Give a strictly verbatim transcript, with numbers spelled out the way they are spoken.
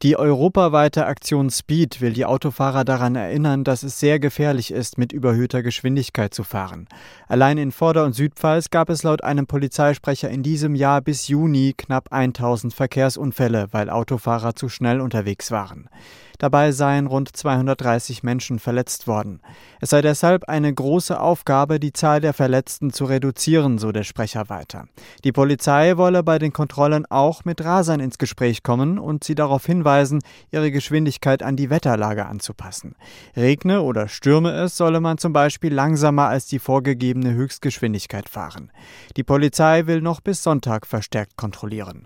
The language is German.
Die europaweite Aktion Speed will die Autofahrer daran erinnern, dass es sehr gefährlich ist, mit überhöhter Geschwindigkeit zu fahren. Allein in Vorder- und Südpfalz gab es laut einem Polizeisprecher in diesem Jahr bis Juni knapp tausend Verkehrsunfälle, weil Autofahrer zu schnell unterwegs waren. Dabei seien rund zweihundertdreißig Menschen verletzt worden. Es sei deshalb eine große Aufgabe, die Zahl der Verletzten zu reduzieren, so der Sprecher weiter. Die Polizei wolle bei den Kontrollen auch mit Rasern ins Gespräch kommen und sie darauf hinweisen, ihre Geschwindigkeit an die Wetterlage anzupassen. Regne oder stürme es, solle man zum Beispiel langsamer als die vorgegebene Höchstgeschwindigkeit fahren. Die Polizei will noch bis Sonntag verstärkt kontrollieren.